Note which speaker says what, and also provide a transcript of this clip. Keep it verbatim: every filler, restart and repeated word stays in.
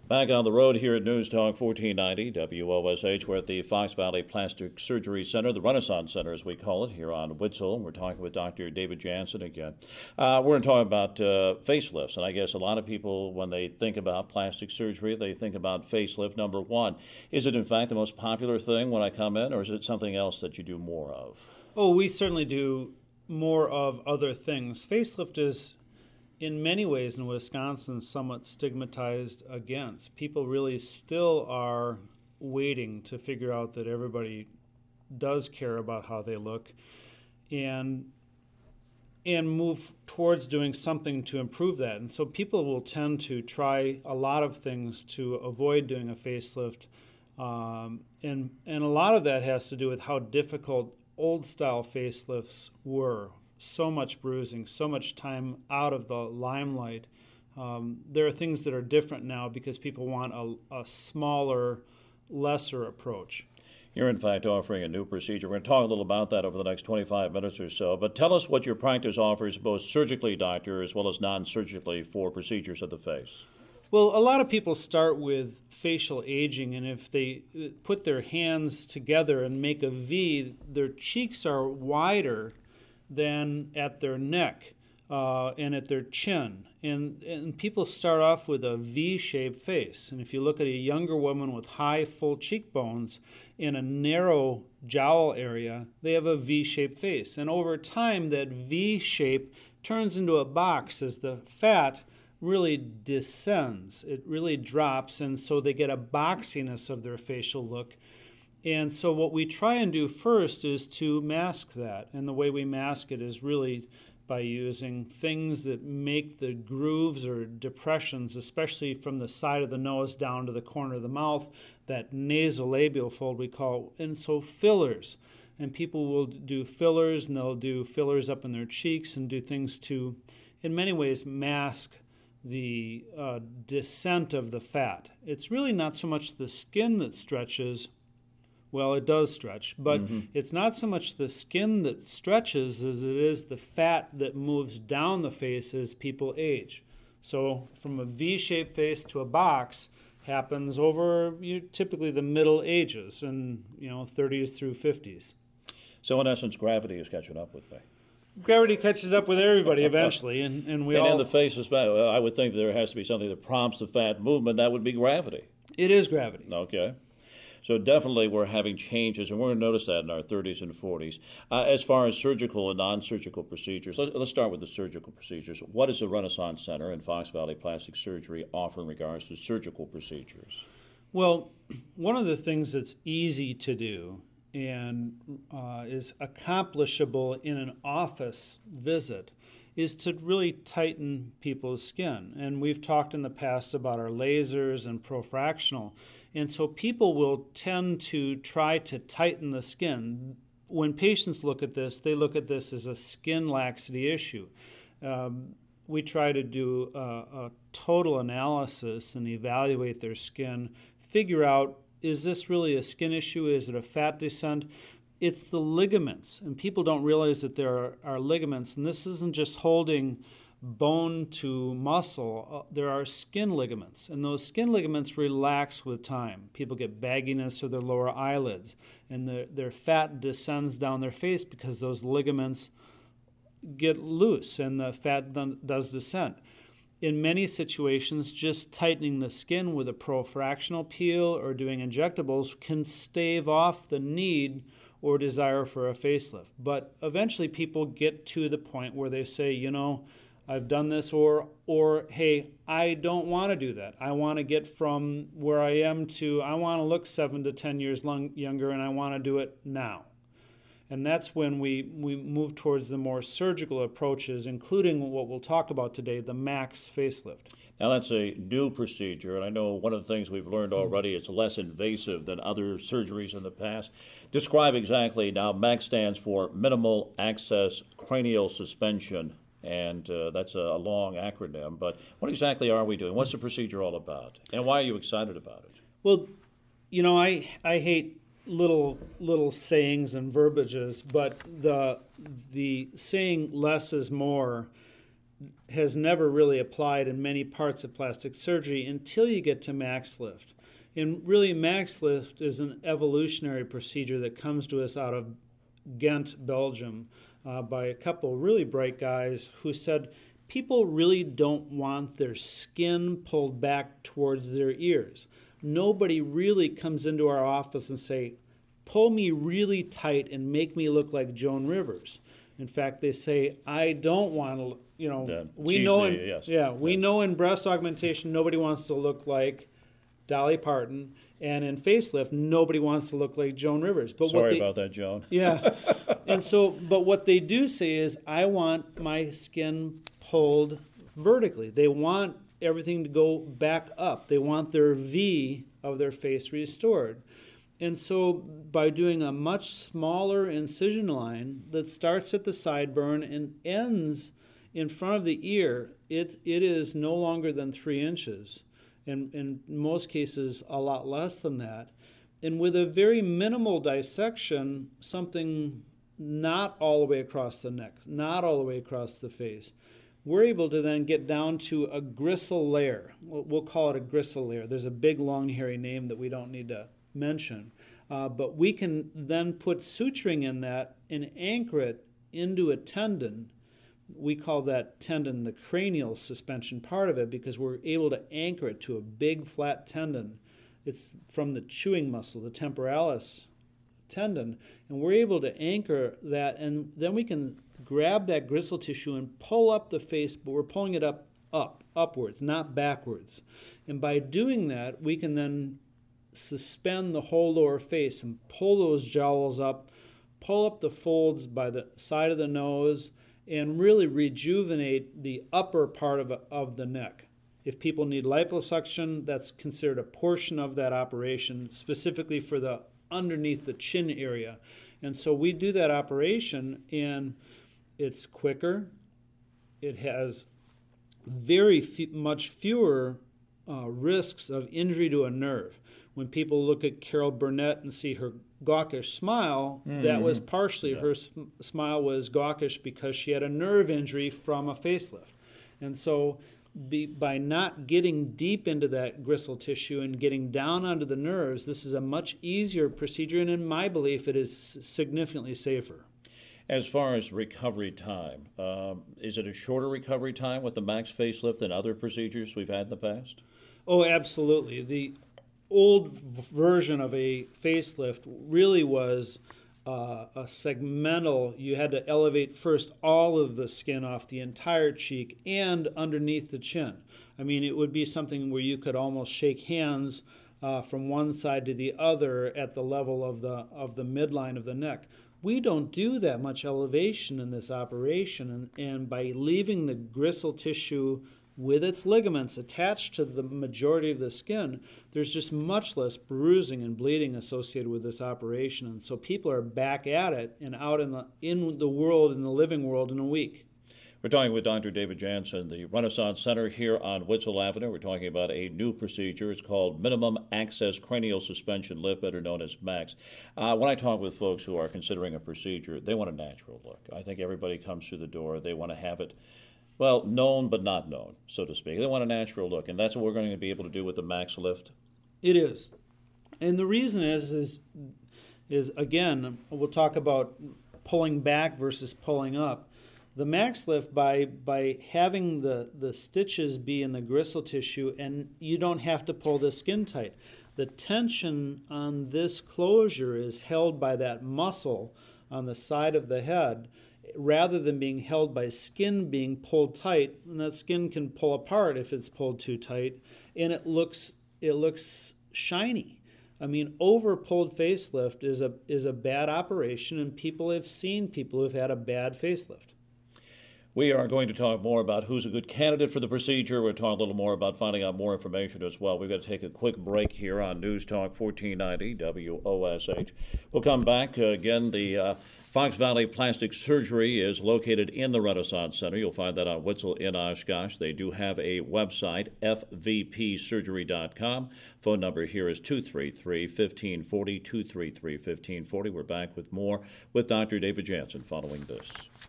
Speaker 1: Back on the road here at News Talk fourteen ninety W O S H. We're at the Fox Valley Plastic Surgery Center, the Renaissance Center as we call it, here on Witzel. We're talking with Doctor David Jansen again. Uh, we're going to talk about uh, facelifts, and I guess a lot of people, when they think about plastic surgery, they think about facelift. Number one, is it in fact the most popular thing when I come in, or is it something else that you do more of?
Speaker 2: Oh, we certainly do more of other things. Facelift is, in many ways in Wisconsin, somewhat stigmatized against. People really still are waiting to figure out that everybody does care about how they look and and move towards doing something to improve that. And so people will tend to try a lot of things to avoid doing a facelift. Um, and, and a lot of that has to do with how difficult old-style facelifts were. So much bruising, so much time out of the limelight. Um, there are things that are different now because people want a, a smaller, lesser approach.
Speaker 1: You're, in fact, offering a new procedure. We're going to talk a little about that over the next twenty-five minutes or so. But tell us what your practice offers, both surgically, doctor, as well as non-surgically for procedures of the face.
Speaker 2: Well, a lot of people start with facial aging, and if they put their hands together and make a V, their cheeks are wider than at their neck uh, and at their chin. And, and people start off with a V-shaped face. And if you look at a younger woman with high, full cheekbones in a narrow jowl area, they have a V-shaped face. And over time, that V shape turns into a box as the fat really descends. It really drops, and so they get a boxiness of their facial look. And so what we try and do first is to mask that. And the way we mask it is really by using things that make the grooves or depressions, especially from the side of the nose down to the corner of the mouth, that nasolabial fold we call, and so fillers. And people will do fillers, and they'll do fillers up in their cheeks and do things to, in many ways, mask the uh, descent of the fat. It's really not so much the skin that stretches. Well, it does stretch, but mm-hmm. It's not so much the skin that stretches as it is the fat that moves down the face as people age. So from a V-shaped face to a box happens over you know, typically the middle ages, and you know thirties through fifties.
Speaker 1: So in essence, gravity is catching up with me.
Speaker 2: Gravity catches up with everybody eventually, and, and we
Speaker 1: and
Speaker 2: all...
Speaker 1: in the face, especially, I would think there has to be something that prompts the fat movement. That would be gravity.
Speaker 2: It is gravity.
Speaker 1: Okay. So definitely we're having changes, and we're going to notice that in our thirties and forties. Uh, as far as surgical and non-surgical procedures, let's, let's start with the surgical procedures. What does the Renaissance Center and Fox Valley Plastic Surgery offer in regards to surgical procedures?
Speaker 2: Well, one of the things that's easy to do and uh, is accomplishable in an office visit is to really tighten people's skin. And we've talked in the past about our lasers and profractional. And so people will tend to try to tighten the skin. When patients look at this, they look at this as a skin laxity issue. Um, we try to do a, a total analysis and evaluate their skin, figure out, is this really a skin issue? Is it a fat descent? It's the ligaments, and people don't realize that there are, are ligaments, and this isn't just holding bone to muscle. Uh, there are skin ligaments, and those skin ligaments relax with time. People get bagginess of their lower eyelids, and the, their fat descends down their face because those ligaments get loose, and the fat done, does descend. In many situations, just tightening the skin with a profractional peel or doing injectables can stave off the need or desire for a facelift. But eventually people get to the point where they say, you know, I've done this, or, or hey, I don't want to do that. I want to get from where I am to, I want to look seven to ten years long, younger, and I want to do it now. And that's when we, we move towards the more surgical approaches, including what we'll talk about today, the MAX facelift.
Speaker 1: Now, that's a new procedure, and I know one of the things we've learned already, it's less invasive than other surgeries in the past. Describe exactly, now, MAX stands for Minimal Access Cranial Suspension, and uh, that's a long acronym, but what exactly are we doing? What's the procedure all about, and why are you excited about it?
Speaker 2: Well, you know, I, I hate little little sayings and verbiages, but the the saying less is more has never really applied in many parts of plastic surgery until you get to MaxLift. And really, MaxLift is an evolutionary procedure that comes to us out of Ghent, Belgium, uh, by a couple really bright guys who said people really don't want their skin pulled back towards their ears. Nobody really comes into our office and say, pull me really tight and make me look like Joan Rivers. In fact, they say, I don't want to, you know,
Speaker 1: The
Speaker 2: we
Speaker 1: cheesy,
Speaker 2: know in,
Speaker 1: yes.
Speaker 2: yeah, we
Speaker 1: Yes.
Speaker 2: know in breast augmentation, nobody wants to look like Dolly Parton, and in facelift, nobody wants to look like Joan Rivers. But
Speaker 1: Sorry
Speaker 2: what they,
Speaker 1: about that, Joan.
Speaker 2: yeah, and so, but what they do say is, I want my skin pulled vertically. They want everything to go back up. They want their V of their face restored. And so by doing a much smaller incision line that starts at the sideburn and ends in front of the ear, it, it is no longer than three inches, and in most cases a lot less than that. And with a very minimal dissection, something not all the way across the neck, not all the way across the face, we're able to then get down to a gristle layer. We'll, we'll call it a gristle layer. There's a big, long, hairy name that we don't need to mention. Uh, but we can then put suturing in that and anchor it into a tendon. We call that tendon the cranial suspension part of it because we're able to anchor it to a big, flat tendon. It's from the chewing muscle, the temporalis tendon, and we're able to anchor that, and then we can grab that gristle tissue and pull up the face, but we're pulling it up, up, upwards, not backwards. And by doing that, we can then suspend the whole lower face and pull those jowls up, pull up the folds by the side of the nose, and really rejuvenate the upper part of, of the neck. If people need liposuction, that's considered a portion of that operation, specifically for the underneath the chin area. And so we do that operation, and it's quicker. It has very fe- much fewer uh, risks of injury to a nerve. When people look at Carol Burnett and see her gawkish smile, mm-hmm. that was partially yeah. her sm- smile was gawkish because she had a nerve injury from a facelift. And so be, by not getting deep into that gristle tissue and getting down onto the nerves, this is a much easier procedure, and in my belief, it is significantly safer.
Speaker 1: As far as recovery time, um, is it a shorter recovery time with the Max facelift than other procedures we've had in the past?
Speaker 2: Oh, absolutely. The old version of a facelift really was uh, a segmental. You had to elevate first all of the skin off the entire cheek and underneath the chin. I mean, it would be something where you could almost shake hands uh, from one side to the other at the level of the of the midline of the neck. We don't do that much elevation in this operation, and, and by leaving the gristle tissue with its ligaments attached to the majority of the skin, there's just much less bruising and bleeding associated with this operation. And so people are back at it and out in the in the world, in the living world, in a week.
Speaker 1: We're talking with Doctor David Jansen, the Renaissance Center here on Witzel Avenue. We're talking about a new procedure. It's called Minimum Access Cranial Suspension Lift, better known as MAX. Uh, when I talk with folks who are considering a procedure, they want a natural look. I think everybody comes through the door. They want to have it, well, known but not known, so to speak. They want a natural look, and that's what we're going to be able to do with the Max Lift.
Speaker 2: It is. And the reason is, is, is again, we'll talk about pulling back versus pulling up. The Max Lift, by by having the, the stitches be in the gristle tissue, and you don't have to pull the skin tight. The tension on this closure is held by that muscle on the side of the head, rather than being held by skin being pulled tight. And that skin can pull apart if it's pulled too tight, and it looks it looks shiny. I mean, over pulled facelift is a is a bad operation, and people have seen people who've had a bad facelift.
Speaker 1: We are going to talk more about who's a good candidate for the procedure. We'll talk a little more about finding out more information as well. We've got to take a quick break here on News Talk fourteen ninety W O S H. We'll come back. Uh, again, the uh, Fox Valley Plastic Surgery is located in the Renaissance Center. You'll find that on Witzel in Oshkosh. They do have a website, f v p surgery dot com. Phone number here is two three three, one five four zero, two three three, one five four zero. We're back with more with Doctor David Jansen following this.